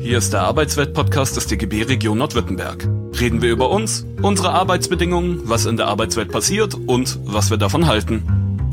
Hier ist der Arbeitswelt-Podcast des DGB Region Nordwürttemberg. Reden wir über uns, unsere Arbeitsbedingungen, was in der Arbeitswelt passiert und was wir davon halten.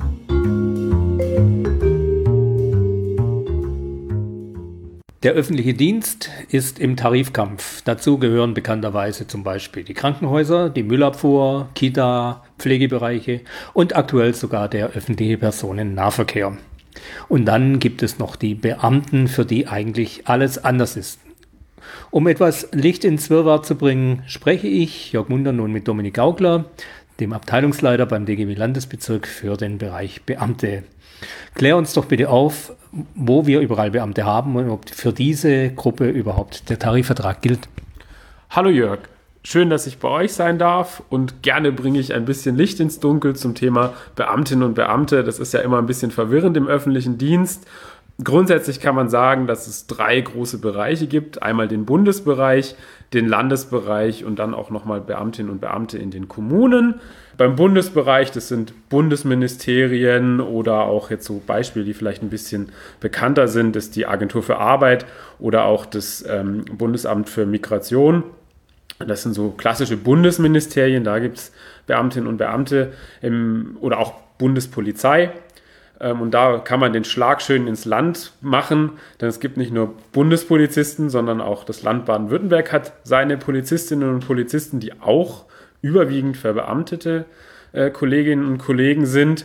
Der öffentliche Dienst ist im Tarifkampf. Dazu gehören bekannterweise zum Beispiel die Krankenhäuser, die Müllabfuhr, Kita, Pflegebereiche und aktuell sogar der öffentliche Personennahverkehr. Und dann gibt es noch die Beamten, für die eigentlich alles anders ist. Um etwas Licht ins Wirrwarr zu bringen, spreche ich, Jörg Munder, nun mit Dominik Gaugler, dem Abteilungsleiter beim DGB Landesbezirk für den Bereich Beamte. Klär uns doch bitte auf, wo wir überall Beamte haben und ob für diese Gruppe überhaupt der Tarifvertrag gilt. Hallo Jörg, schön, dass ich bei euch sein darf und gerne bringe ich ein bisschen Licht ins Dunkel zum Thema Beamtinnen und Beamte. Das ist ja immer ein bisschen verwirrend im öffentlichen Dienst. Grundsätzlich kann man sagen, dass es 3 große Bereiche gibt. Einmal den Bundesbereich, den Landesbereich und dann auch nochmal Beamtinnen und Beamte in den Kommunen. Beim Bundesbereich, das sind Bundesministerien oder auch jetzt so Beispiele, die vielleicht ein bisschen bekannter sind, ist die Agentur für Arbeit oder auch das Bundesamt für Migration. Das sind so klassische Bundesministerien, da gibt es Beamtinnen und Beamte oder auch Bundespolizei. Und da kann man den Schlag schön ins Land machen, denn es gibt nicht nur Bundespolizisten, sondern auch das Land Baden-Württemberg hat seine Polizistinnen und Polizisten, die auch überwiegend verbeamtete Kolleginnen und Kollegen sind.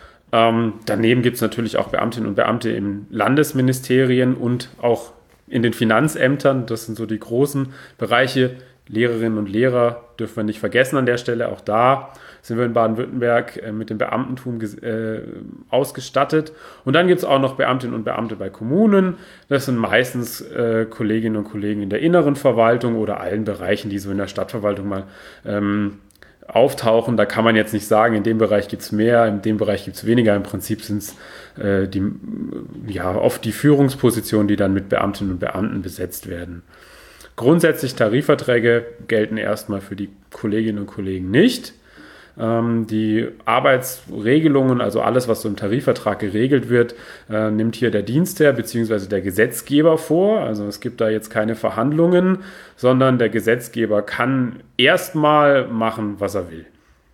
Daneben gibt es natürlich auch Beamtinnen und Beamte in Landesministerien und auch in den Finanzämtern. Das sind so die großen Bereiche. Lehrerinnen und Lehrer dürfen wir nicht vergessen an der Stelle. Auch da sind wir in Baden-Württemberg mit dem Beamtentum ausgestattet. Und dann gibt es auch noch Beamtinnen und Beamte bei Kommunen. Das sind meistens Kolleginnen und Kollegen in der inneren Verwaltung oder allen Bereichen, die so in der Stadtverwaltung mal auftauchen. Da kann man jetzt nicht sagen, in dem Bereich gibt es mehr, in dem Bereich gibt es weniger. Im Prinzip sind es oft die Führungspositionen, die dann mit Beamtinnen und Beamten besetzt werden. Grundsätzlich Tarifverträge gelten erstmal für die Kolleginnen und Kollegen nicht. Die Arbeitsregelungen, also alles, was so im Tarifvertrag geregelt wird, nimmt hier der Dienstherr bzw. der Gesetzgeber vor. Also es gibt da jetzt keine Verhandlungen, sondern der Gesetzgeber kann erstmal machen, was er will.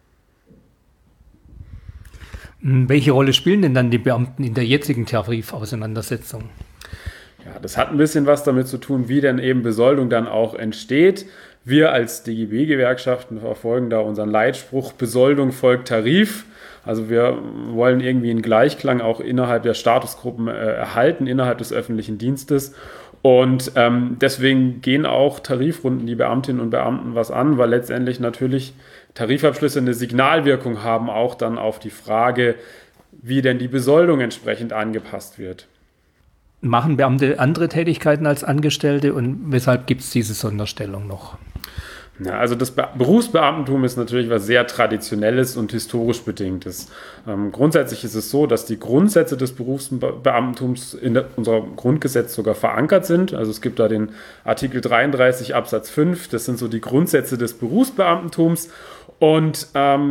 Welche Rolle spielen denn dann die Beamten in der jetzigen Tarifauseinandersetzung? Ja, das hat ein bisschen was damit zu tun, wie denn eben Besoldung dann auch entsteht. Wir als DGB-Gewerkschaften verfolgen da unseren Leitspruch, Besoldung folgt Tarif. Also wir wollen irgendwie einen Gleichklang auch innerhalb der Statusgruppen erhalten, innerhalb des öffentlichen Dienstes. Und deswegen gehen auch Tarifrunden die Beamtinnen und Beamten was an, weil letztendlich natürlich Tarifabschlüsse eine Signalwirkung haben, auch dann auf die Frage, wie denn die Besoldung entsprechend angepasst wird. Machen Beamte andere Tätigkeiten als Angestellte und weshalb gibt es diese Sonderstellung noch? Ja, also das Berufsbeamtentum ist natürlich was sehr Traditionelles und historisch Bedingtes. Grundsätzlich ist es so, dass die Grundsätze des Berufsbeamtentums in unserem Grundgesetz sogar verankert sind. Also es gibt da den Artikel 33 Absatz 5, das sind so die Grundsätze des Berufsbeamtentums. Und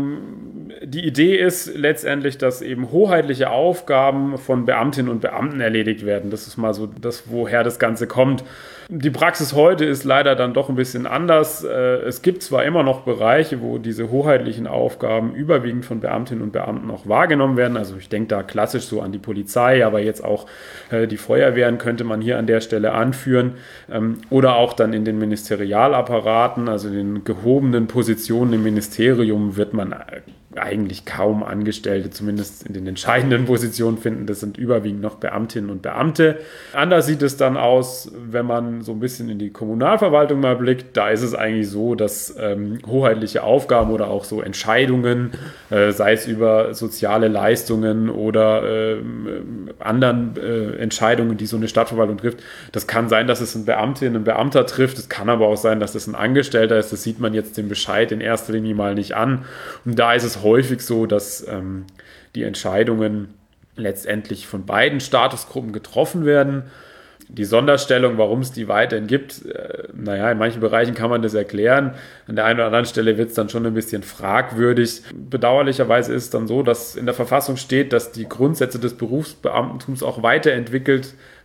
die Idee ist letztendlich, dass eben hoheitliche Aufgaben von Beamtinnen und Beamten erledigt werden. Das ist mal so das, woher das Ganze kommt. Die Praxis heute ist leider dann doch ein bisschen anders. Es gibt zwar immer noch Bereiche, wo diese hoheitlichen Aufgaben überwiegend von Beamtinnen und Beamten auch wahrgenommen werden. Also ich denke da klassisch so an die Polizei, aber jetzt auch die Feuerwehren könnte man hier an der Stelle anführen. Oder auch dann in den Ministerialapparaten, also in den gehobenen Positionen im Ministerium wird man eigentlich kaum Angestellte, zumindest in den entscheidenden Positionen finden. Das sind überwiegend noch Beamtinnen und Beamte. Anders sieht es dann aus, wenn man so ein bisschen in die Kommunalverwaltung mal blickt. Da ist es eigentlich so, dass hoheitliche Aufgaben oder auch so Entscheidungen, sei es über soziale Leistungen oder anderen Entscheidungen, die so eine Stadtverwaltung trifft, das kann sein, dass es eine Beamtin, ein Beamter trifft. Es kann aber auch sein, dass es ein Angestellter ist. Das sieht man jetzt den Bescheid in erster Linie mal nicht an. Und da ist es häufig so, dass die Entscheidungen letztendlich von beiden Statusgruppen getroffen werden. Die Sonderstellung, warum es die weiterhin gibt, in manchen Bereichen kann man das erklären. An der einen oder anderen Stelle wird es dann schon ein bisschen fragwürdig. Bedauerlicherweise ist es dann so, dass in der Verfassung steht, dass die Grundsätze des Berufsbeamtentums auch weiterentwickelt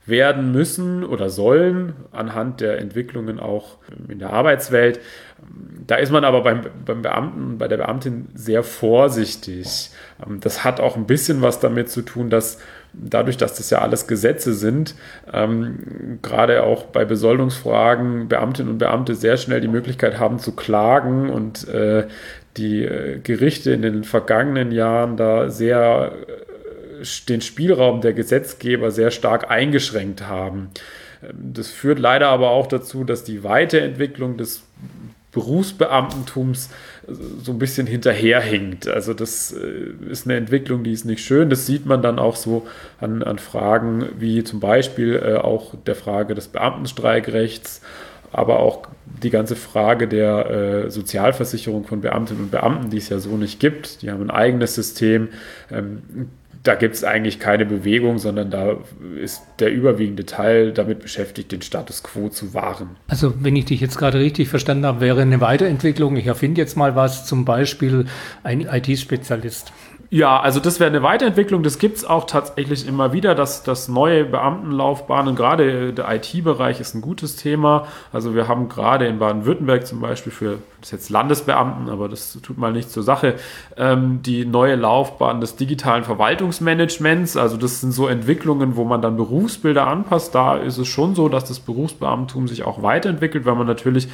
werden müssen oder sollen, anhand der Entwicklungen auch in der Arbeitswelt. Da ist man aber beim Beamten, bei der Beamtin sehr vorsichtig. Das hat auch ein bisschen was damit zu tun, dass dadurch, dass das ja alles Gesetze sind, gerade auch bei Besoldungsfragen Beamtinnen und Beamte sehr schnell die Möglichkeit haben zu klagen und die Gerichte in den vergangenen Jahren da sehr den Spielraum der Gesetzgeber sehr stark eingeschränkt haben. Das führt leider aber auch dazu, dass die Weiterentwicklung des Berufsbeamtentums so ein bisschen hinterherhinkt. Also das ist eine Entwicklung, die ist nicht schön. Das sieht man dann auch so an Fragen wie zum Beispiel auch der Frage des Beamtenstreikrechts, aber auch die ganze Frage der Sozialversicherung von Beamtinnen und Beamten, die es ja so nicht gibt. Die haben ein eigenes System. Da gibt es eigentlich keine Bewegung, sondern da ist der überwiegende Teil damit beschäftigt, den Status quo zu wahren. Also wenn ich dich jetzt gerade richtig verstanden habe, wäre eine Weiterentwicklung, ich erfinde jetzt mal was, zum Beispiel ein IT-Spezialist. Ja, also das wäre eine Weiterentwicklung. Das gibt es auch tatsächlich immer wieder, dass neue Beamtenlaufbahnen, gerade der IT-Bereich ist ein gutes Thema. Also wir haben gerade in Baden-Württemberg zum Beispiel für, das ist jetzt Landesbeamten, aber das tut mal nichts zur Sache, die neue Laufbahn des digitalen Verwaltungsmanagements. Also das sind so Entwicklungen, wo man dann Berufsbilder anpasst. Da ist es schon so, dass das Berufsbeamtentum sich auch weiterentwickelt, weil man natürlich,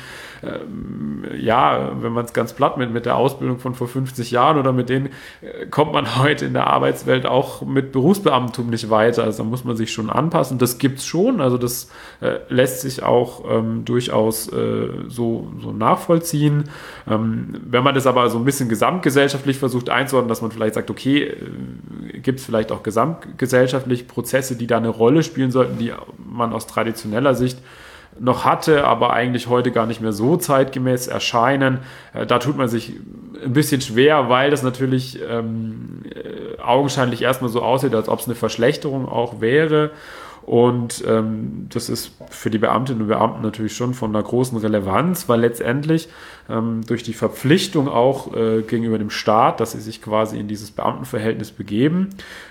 wenn man es ganz platt mit der Ausbildung von vor 50 Jahren oder mit denen kommt man heute in der Arbeitswelt auch mit Berufsbeamtentum nicht weiter. Also da muss man sich schon anpassen. Das gibt es schon. Also das lässt sich auch durchaus so nachvollziehen. Wenn man das aber so ein bisschen gesamtgesellschaftlich versucht einzuordnen, dass man vielleicht sagt, okay, gibt es vielleicht auch gesamtgesellschaftliche Prozesse, die da eine Rolle spielen sollten, die man aus traditioneller Sicht noch hatte, aber eigentlich heute gar nicht mehr so zeitgemäß erscheinen. Da tut man sich ein bisschen schwer, weil das natürlich augenscheinlich erstmal so aussieht, als ob es eine Verschlechterung auch wäre. Und das ist für die Beamtinnen und Beamten natürlich schon von einer großen Relevanz, weil letztendlich durch die Verpflichtung auch gegenüber dem Staat, dass sie sich quasi in dieses Beamtenverhältnis begeben,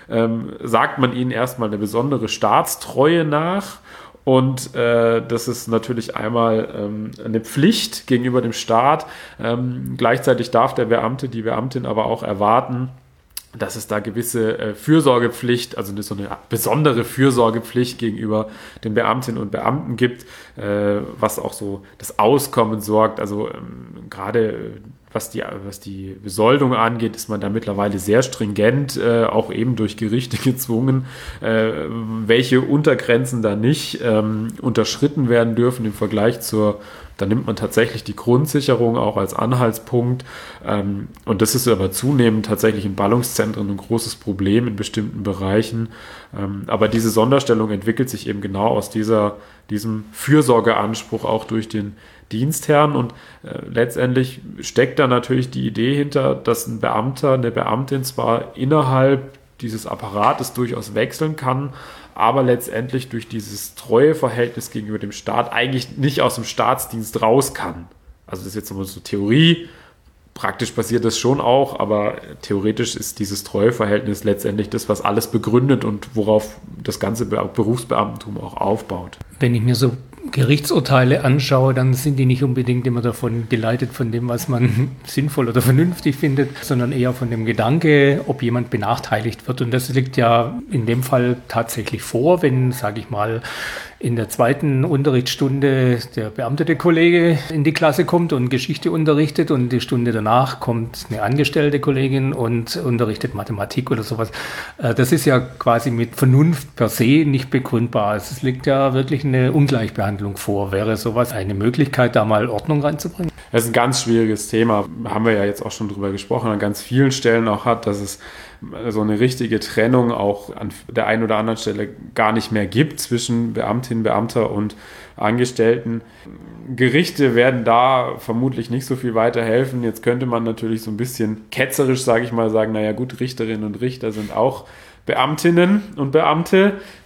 sagt man ihnen erstmal eine besondere Staatstreue nach. Und das ist natürlich einmal eine Pflicht gegenüber dem Staat. Gleichzeitig darf der Beamte, die Beamtin aber auch erwarten, dass es da gewisse Fürsorgepflicht, also so eine besondere Fürsorgepflicht gegenüber den Beamtinnen und Beamten gibt, was auch so das Auskommen sorgt. Also gerade was die Besoldung angeht, ist man da mittlerweile sehr stringent, auch eben durch Gerichte gezwungen, welche Untergrenzen da nicht unterschritten werden dürfen im Vergleich da nimmt man tatsächlich die Grundsicherung auch als Anhaltspunkt. Und das ist aber zunehmend tatsächlich in Ballungszentren ein großes Problem in bestimmten Bereichen. Aber diese Sonderstellung entwickelt sich eben genau aus diesem Fürsorgeanspruch auch durch den Dienstherrn. Und letztendlich steckt da natürlich die Idee hinter, dass ein Beamter, eine Beamtin zwar innerhalb dieses Apparates durchaus wechseln kann, aber letztendlich durch dieses Treueverhältnis gegenüber dem Staat eigentlich nicht aus dem Staatsdienst raus kann. Also das ist jetzt nochmal so Theorie, praktisch passiert das schon auch, aber theoretisch ist dieses Treueverhältnis letztendlich das, was alles begründet und worauf das ganze Berufsbeamtentum auch aufbaut. Wenn ich mir so Gerichtsurteile anschaue, dann sind die nicht unbedingt immer davon geleitet von dem, was man sinnvoll oder vernünftig findet, sondern eher von dem Gedanke, ob jemand benachteiligt wird. Und das liegt ja in dem Fall tatsächlich vor, wenn, sage ich mal, in der zweiten Unterrichtsstunde der beamtete Kollege in die Klasse kommt und Geschichte unterrichtet und die Stunde danach kommt eine angestellte Kollegin und unterrichtet Mathematik oder sowas. Das ist ja quasi mit Vernunft per se nicht begründbar. Es liegt ja wirklich eine Ungleichbehandlung vor. Wäre sowas eine Möglichkeit, da mal Ordnung reinzubringen? Das ist ein ganz schwieriges Thema. Haben wir ja jetzt auch schon drüber gesprochen, an ganz vielen Stellen auch hat, dass es so eine richtige Trennung auch an der einen oder anderen Stelle gar nicht mehr gibt zwischen Beamtinnen, Beamter und Angestellten. Gerichte werden da vermutlich nicht so viel weiterhelfen. Jetzt könnte man natürlich so ein bisschen ketzerisch, sage ich mal, sagen, naja gut, Richterinnen und Richter sind auch Beamtinnen und Beamte.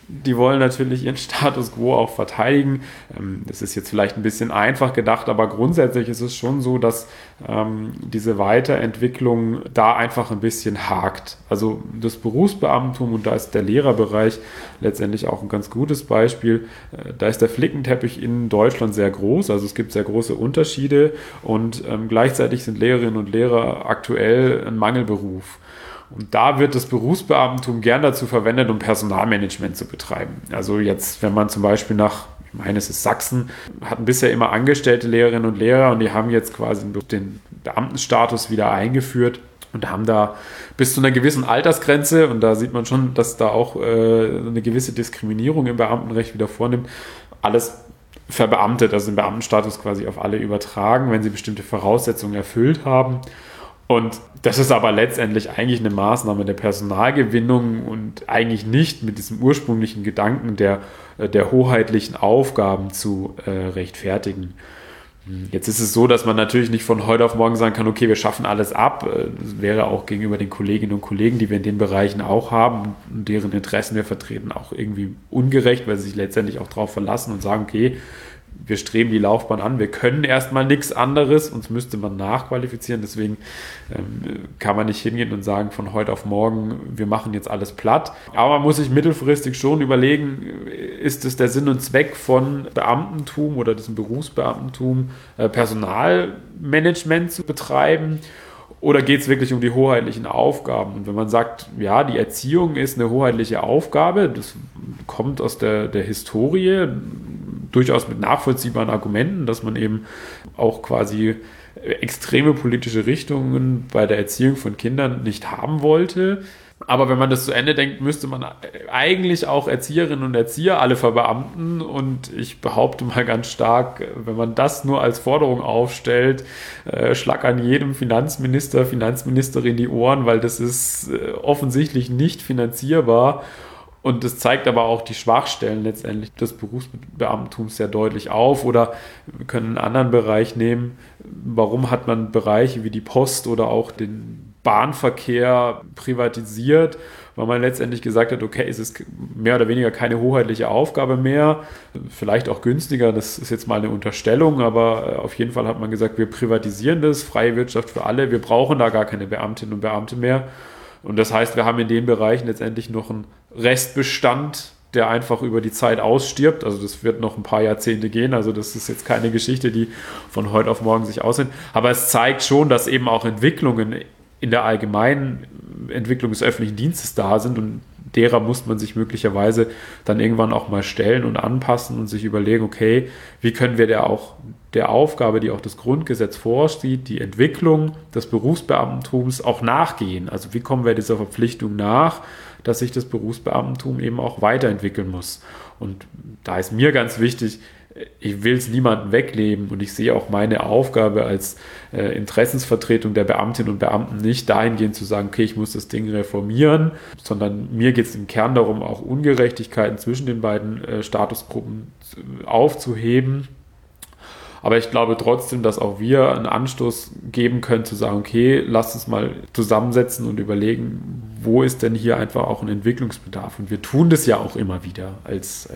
die wollen natürlich ihren Status quo auch verteidigen. Das ist jetzt vielleicht ein bisschen einfach gedacht, aber grundsätzlich ist es schon so, dass diese Weiterentwicklung da einfach ein bisschen hakt. Also das Berufsbeamtentum, und da ist der Lehrerbereich letztendlich auch ein ganz gutes Beispiel, da ist der Flickenteppich in Deutschland sehr groß, also es gibt sehr große Unterschiede und gleichzeitig sind Lehrerinnen und Lehrer aktuell ein Mangelberuf. Und da wird das Berufsbeamtentum gern dazu verwendet, um Personalmanagement zu betreiben. Also jetzt, wenn man zum Beispiel ich meine, es ist Sachsen, hatten bisher immer angestellte Lehrerinnen und Lehrer und die haben jetzt quasi den Beamtenstatus wieder eingeführt und haben da bis zu einer gewissen Altersgrenze, und da sieht man schon, dass da auch eine gewisse Diskriminierung im Beamtenrecht wieder vornimmt, alles verbeamtet, also den Beamtenstatus quasi auf alle übertragen, wenn sie bestimmte Voraussetzungen erfüllt haben. Und das ist aber letztendlich eigentlich eine Maßnahme der Personalgewinnung und eigentlich nicht mit diesem ursprünglichen Gedanken der hoheitlichen Aufgaben zu rechtfertigen. Jetzt ist es so, dass man natürlich nicht von heute auf morgen sagen kann, okay, wir schaffen alles ab. Das wäre auch gegenüber den Kolleginnen und Kollegen, die wir in den Bereichen auch haben und deren Interessen wir vertreten, auch irgendwie ungerecht, weil sie sich letztendlich auch darauf verlassen und sagen, okay, wir streben die Laufbahn an, wir können erstmal nichts anderes, uns müsste man nachqualifizieren, deswegen kann man nicht hingehen und sagen von heute auf morgen, wir machen jetzt alles platt. Aber man muss sich mittelfristig schon überlegen, ist es der Sinn und Zweck von Beamtentum oder diesem Berufsbeamtentum, Personalmanagement zu betreiben? Oder geht es wirklich um die hoheitlichen Aufgaben? Und wenn man sagt, ja, die Erziehung ist eine hoheitliche Aufgabe, das kommt aus der Historie, durchaus mit nachvollziehbaren Argumenten, dass man eben auch quasi extreme politische Richtungen bei der Erziehung von Kindern nicht haben wollte. Aber wenn man das zu Ende denkt, müsste man eigentlich auch Erzieherinnen und Erzieher alle verbeamten. Und ich behaupte mal ganz stark, wenn man das nur als Forderung aufstellt, schlag an jedem Finanzminister, Finanzministerin die Ohren, weil das ist offensichtlich nicht finanzierbar. Und das zeigt aber auch die Schwachstellen letztendlich des Berufsbeamtentums sehr deutlich auf. Oder wir können einen anderen Bereich nehmen. Warum hat man Bereiche wie die Post oder auch den Bahnverkehr privatisiert? Weil man letztendlich gesagt hat, okay, es ist mehr oder weniger keine hoheitliche Aufgabe mehr. Vielleicht auch günstiger, das ist jetzt mal eine Unterstellung, aber auf jeden Fall hat man gesagt, wir privatisieren das, freie Wirtschaft für alle. Wir brauchen da gar keine Beamtinnen und Beamte mehr. Und das heißt, wir haben in den Bereichen letztendlich noch einen Restbestand, der einfach über die Zeit ausstirbt. Also das wird noch ein paar Jahrzehnte gehen. Also das ist jetzt keine Geschichte, die von heute auf morgen sich aussehen. Aber es zeigt schon, dass eben auch Entwicklungen in der allgemeinen Entwicklung des öffentlichen Dienstes da sind und derer muss man sich möglicherweise dann irgendwann auch mal stellen und anpassen und sich überlegen, okay, wie können wir der Aufgabe, die auch das Grundgesetz vorsieht, die Entwicklung des Berufsbeamtentums auch nachgehen. Also wie kommen wir dieser Verpflichtung nach, dass sich das Berufsbeamtentum eben auch weiterentwickeln muss. Und da ist mir ganz wichtig, ich will es niemandem wegnehmen und ich sehe auch meine Aufgabe als Interessensvertretung der Beamtinnen und Beamten nicht dahingehend zu sagen, okay, ich muss das Ding reformieren, sondern mir geht es im Kern darum, auch Ungerechtigkeiten zwischen den beiden Statusgruppen aufzuheben. Aber ich glaube trotzdem, dass auch wir einen Anstoß geben können, zu sagen, okay, lasst uns mal zusammensetzen und überlegen, wo ist denn hier einfach auch ein Entwicklungsbedarf? Und wir tun das ja auch immer wieder als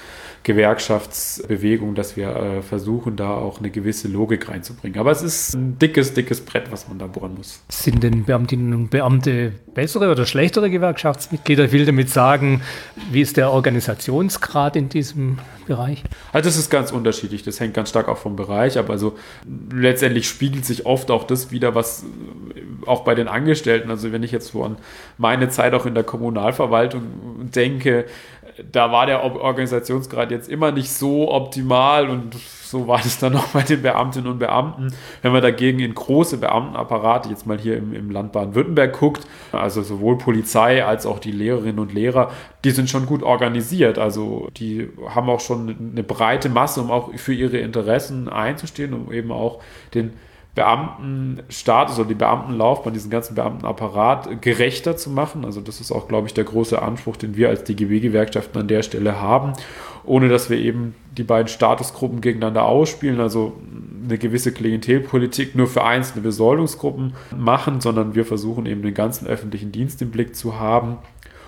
Gewerkschaftsbewegung, dass wir versuchen, da auch eine gewisse Logik reinzubringen. Aber es ist ein dickes Brett, was man da bohren muss. Sind denn Beamtinnen und Beamte bessere oder schlechtere Gewerkschaftsmitglieder? Ich will damit sagen, wie ist der Organisationsgrad in diesem Bereich? Also das ist ganz unterschiedlich. Das hängt ganz stark auch vom Bereich ab. Also letztendlich spiegelt sich oft auch das wider, was auch bei den Angestellten, also wenn ich jetzt so an meine Zeit auch in der Kommunalverwaltung denke, da war der Organisationsgrad jetzt immer nicht so optimal und so war das dann auch bei den Beamtinnen und Beamten. Wenn man dagegen in große Beamtenapparate, jetzt mal hier im Land Baden-Württemberg guckt, also sowohl Polizei als auch die Lehrerinnen und Lehrer, die sind schon gut organisiert. Also die haben auch schon eine breite Masse, um auch für ihre Interessen einzustehen, um eben auch den Beamtenstatus oder die Beamtenlaufbahn, diesen ganzen Beamtenapparat gerechter zu machen. Also das ist auch, glaube ich, der große Anspruch, den wir als DGB-Gewerkschaften an der Stelle haben, ohne dass wir eben die beiden Statusgruppen gegeneinander ausspielen, also eine gewisse Klientelpolitik nur für einzelne Besoldungsgruppen machen, sondern wir versuchen eben den ganzen öffentlichen Dienst im Blick zu haben.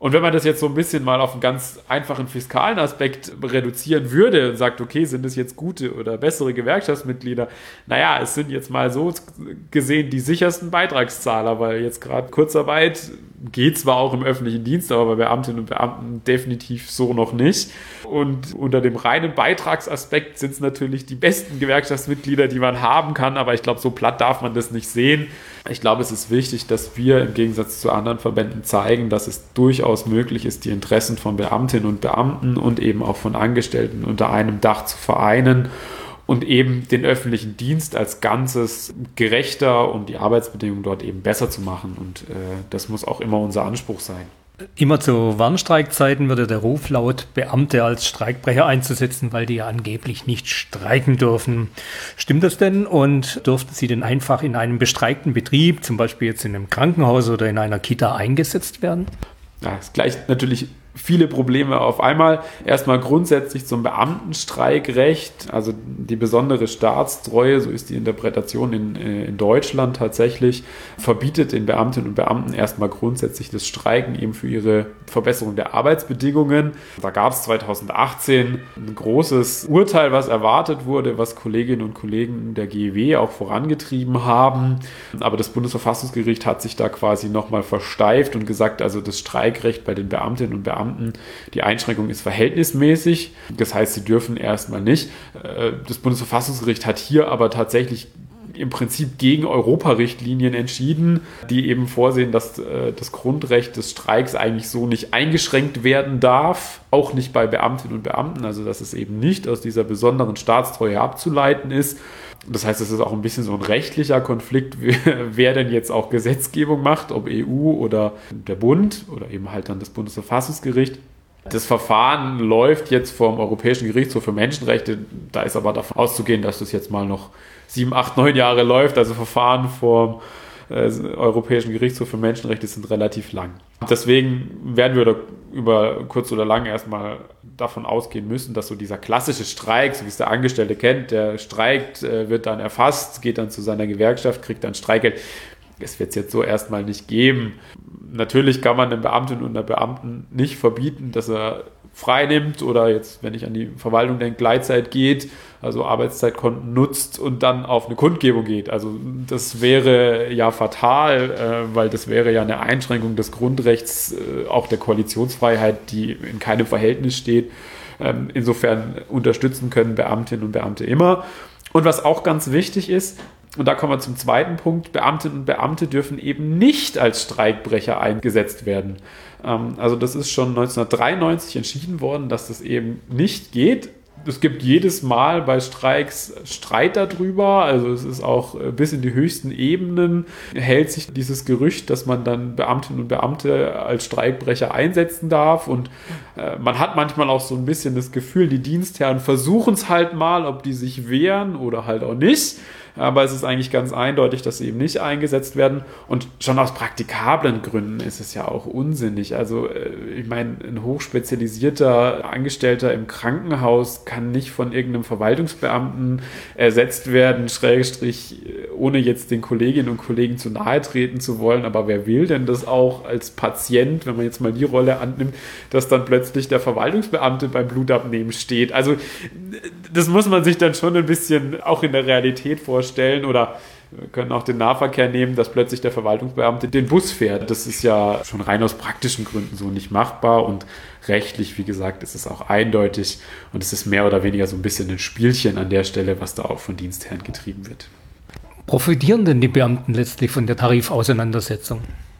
Und wenn man das jetzt so ein bisschen mal auf einen ganz einfachen fiskalen Aspekt reduzieren würde und sagt, okay, sind es jetzt gute oder bessere Gewerkschaftsmitglieder? Naja, es sind jetzt mal so gesehen die sichersten Beitragszahler, weil jetzt gerade Kurzarbeit geht zwar auch im öffentlichen Dienst, aber bei Beamtinnen und Beamten definitiv so noch nicht. Und unter dem reinen Beitragsaspekt sind es natürlich die besten Gewerkschaftsmitglieder, die man haben kann, aber ich glaube, so platt darf man das nicht sehen. Ich glaube, es ist wichtig, dass wir im Gegensatz zu anderen Verbänden zeigen, dass es durchaus möglich ist, die Interessen von Beamtinnen und Beamten und eben auch von Angestellten unter einem Dach zu vereinen und eben den öffentlichen Dienst als Ganzes gerechter und die Arbeitsbedingungen dort eben besser zu machen. Und das muss auch immer unser Anspruch sein. Immer zu Warnstreikzeiten würde der Ruf laut, Beamte als Streikbrecher einzusetzen, weil die ja angeblich nicht streiken dürfen. Stimmt das denn? Und dürften sie denn einfach in einem bestreikten Betrieb, zum Beispiel jetzt in einem Krankenhaus oder in einer Kita, eingesetzt werden? Ja, es gleicht natürlich viele Probleme auf einmal. Erstmal grundsätzlich zum Beamtenstreikrecht, also die besondere Staatstreue, so ist die Interpretation in Deutschland tatsächlich, verbietet den Beamtinnen und Beamten erstmal grundsätzlich das Streiken eben für ihre Verbesserung der Arbeitsbedingungen. Da gab es 2018 ein großes Urteil, was erwartet wurde, was Kolleginnen und Kollegen der GEW auch vorangetrieben haben. Aber das Bundesverfassungsgericht hat sich da quasi nochmal versteift und gesagt, also das Streikrecht bei den Beamtinnen und Beamten, die Einschränkung ist verhältnismäßig. Das heißt, sie dürfen erstmal nicht. Das Bundesverfassungsgericht hat hier aber tatsächlich im Prinzip gegen Europarichtlinien entschieden, die eben vorsehen, dass das Grundrecht des Streiks eigentlich so nicht eingeschränkt werden darf, auch nicht bei Beamtinnen und Beamten, also dass es eben nicht aus dieser besonderen Staatstreue abzuleiten ist. Das heißt, es ist auch ein bisschen so ein rechtlicher Konflikt, wer denn jetzt auch Gesetzgebung macht, ob EU oder der Bund oder eben halt dann das Bundesverfassungsgericht. Das Verfahren läuft jetzt vom Europäischen Gerichtshof für Menschenrechte. Da ist aber davon auszugehen, dass das jetzt mal noch 7, 8, 9 Jahre läuft. Also Verfahren vom Europäischen Gerichtshof für Menschenrechte sind relativ lang. Deswegen werden wir über kurz oder lang erstmal davon ausgehen müssen, dass so dieser klassische Streik, so wie es der Angestellte kennt, der streikt, wird dann erfasst, geht dann zu seiner Gewerkschaft, kriegt dann Streikgeld. Es wird es jetzt so erstmal nicht geben. Natürlich kann man einem Beamten und einer Beamten nicht verbieten, dass er frei nimmt oder jetzt, wenn ich an die Verwaltung denke, Gleitzeit geht, also Arbeitszeitkonten nutzt und dann auf eine Kundgebung geht. Also das wäre ja fatal, weil das wäre ja eine Einschränkung des Grundrechts, auch der Koalitionsfreiheit, die in keinem Verhältnis steht. Insofern unterstützen können Beamtinnen und Beamte immer. Und was auch ganz wichtig ist, und da kommen wir zum zweiten Punkt, Beamtinnen und Beamte dürfen eben nicht als Streikbrecher eingesetzt werden. Also das ist schon 1993 entschieden worden, dass das eben nicht geht. Es gibt jedes Mal bei Streiks Streit darüber, also es ist auch bis in die höchsten Ebenen hält sich dieses Gerücht, dass man dann Beamtinnen und Beamte als Streikbrecher einsetzen darf und man hat manchmal auch so ein bisschen das Gefühl, die Dienstherren versuchen es halt mal, ob die sich wehren oder halt auch nicht. Aber es ist eigentlich ganz eindeutig, dass sie eben nicht eingesetzt werden. Und schon aus praktikablen Gründen ist es ja auch unsinnig. Also ich meine, ein hochspezialisierter Angestellter im Krankenhaus kann nicht von irgendeinem Verwaltungsbeamten ersetzt werden, Schrägstrich, ohne jetzt den Kolleginnen und Kollegen zu nahe treten zu wollen. Aber wer will denn das auch als Patient, wenn man jetzt mal die Rolle annimmt, dass dann plötzlich der Verwaltungsbeamte beim Blutabnehmen steht? Also das muss man sich dann schon ein bisschen auch in der Realität vorstellen. Oder wir können auch den Nahverkehr nehmen, dass plötzlich der Verwaltungsbeamte den Bus fährt. Das ist ja schon rein aus praktischen Gründen so nicht machbar und rechtlich, wie gesagt, ist es auch eindeutig und es ist mehr oder weniger so ein bisschen ein Spielchen an der Stelle, was da auch von Dienstherren getrieben wird. Profitieren denn die Beamten letztlich von der Tarifauseinandersetzung?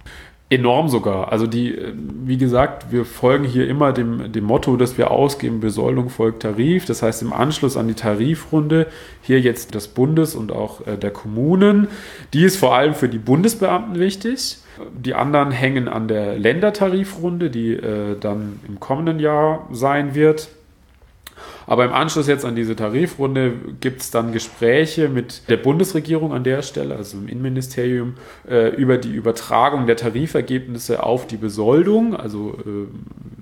Enorm sogar. Also wie gesagt, wir folgen hier immer dem Motto, das wir ausgeben, Besoldung folgt Tarif. Das heißt, im Anschluss an die Tarifrunde, hier jetzt des Bundes und auch der Kommunen, die ist vor allem für die Bundesbeamten wichtig. Die anderen hängen an der Ländertarifrunde, die dann im kommenden Jahr sein wird. Aber im Anschluss jetzt an diese Tarifrunde gibt es dann Gespräche mit der Bundesregierung an der Stelle, also im Innenministerium, über die Übertragung der Tarifergebnisse auf die Besoldung. Also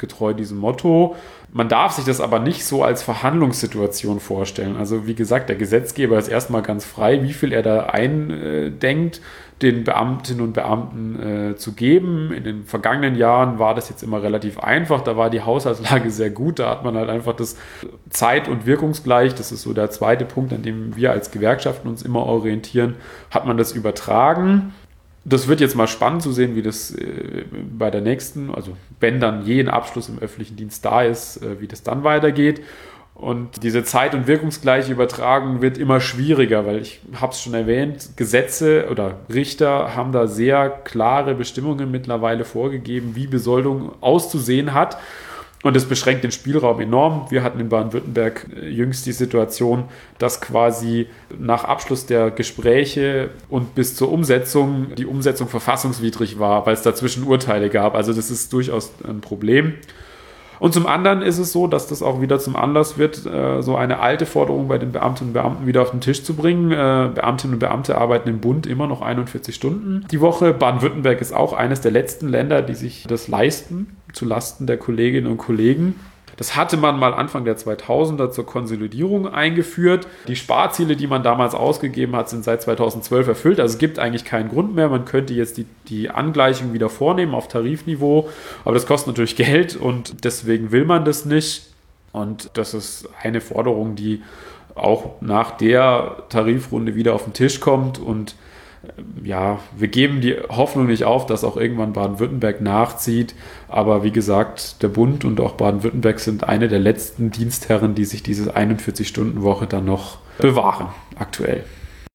getreu diesem Motto. Man darf sich das aber nicht so als Verhandlungssituation vorstellen. Also wie gesagt, der Gesetzgeber ist erstmal ganz frei, wie viel er da eindenkt, den Beamtinnen und Beamten zu geben. In den vergangenen Jahren war das jetzt immer relativ einfach. Da war die Haushaltslage sehr gut. Da hat man halt einfach das Zeit- und wirkungsgleich, das ist so der zweite Punkt, an dem wir als Gewerkschaften uns immer orientieren, hat man das übertragen. Das wird jetzt mal spannend zu sehen, wie das bei der nächsten, also wenn dann je ein Abschluss im öffentlichen Dienst da ist, wie das dann weitergeht. Und diese Zeit- und wirkungsgleiche Übertragung wird immer schwieriger, weil ich habe es schon erwähnt, Gesetze oder Richter haben da sehr klare Bestimmungen mittlerweile vorgegeben, wie Besoldung auszusehen hat. Und das beschränkt den Spielraum enorm. Wir hatten in Baden-Württemberg jüngst die Situation, dass quasi nach Abschluss der Gespräche und bis zur Umsetzung die Umsetzung verfassungswidrig war, weil es dazwischen Urteile gab. Also das ist durchaus ein Problem. Und zum anderen ist es so, dass das auch wieder zum Anlass wird, so eine alte Forderung bei den Beamtinnen und Beamten wieder auf den Tisch zu bringen. Beamtinnen und Beamte arbeiten im Bund immer noch 41 Stunden die Woche. Baden-Württemberg ist auch eines der letzten Länder, die sich das leisten, zulasten der Kolleginnen und Kollegen. Das hatte man mal Anfang der 2000er zur Konsolidierung eingeführt. Die Sparziele, die man damals ausgegeben hat, sind seit 2012 erfüllt. Also es gibt eigentlich keinen Grund mehr. Man könnte jetzt die Angleichung wieder vornehmen auf Tarifniveau. Aber das kostet natürlich Geld und deswegen will man das nicht. Und das ist eine Forderung, die auch nach der Tarifrunde wieder auf den Tisch kommt. Und ja, wir geben die Hoffnung nicht auf, dass auch irgendwann Baden-Württemberg nachzieht. Aber wie gesagt, der Bund und auch Baden-Württemberg sind eine der letzten Dienstherren, die sich diese 41-Stunden-Woche dann noch bewahren, aktuell.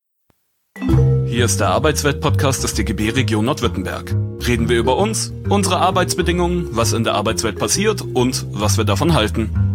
Hier ist der Arbeitswelt-Podcast des DGB Region Nordwürttemberg. Reden wir über uns, unsere Arbeitsbedingungen, was in der Arbeitswelt passiert und was wir davon halten.